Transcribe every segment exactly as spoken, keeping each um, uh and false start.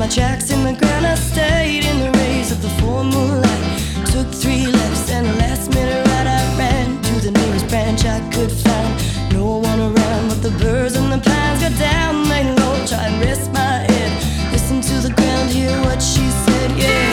my tracks in the ground. I stayed in the rays of the full moonlight. Took three lefts and a last minute ride. I ran to the nearest branch I could find. No one around but the birds and the pines. Got down, lay low, try and rest my head. Listen to the ground, hear what she said, yeah.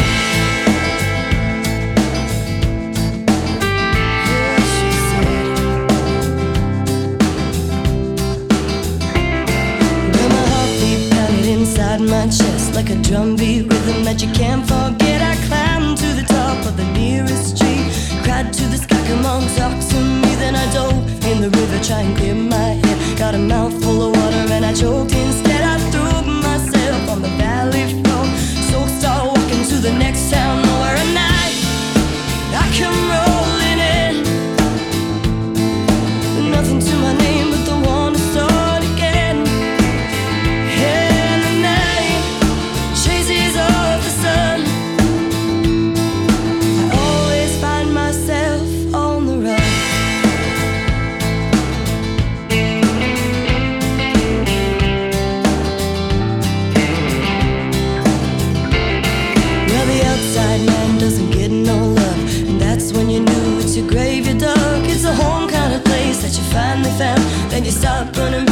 Inside my chest like a drumbeat rhythm that you can't forget. I climbed to the top of the nearest tree, cried to the sky, come on, talk to me. Then I dove in the river, try and clear my head. Got a mouthful of water and I choked instead. I threw myself on the valley floor, so start walking to the next town. Nowhere at night I come rolling in, nothing to my name but the one to start again. It's a grave you dug, it's a home kind of place that you finally found. Then you start running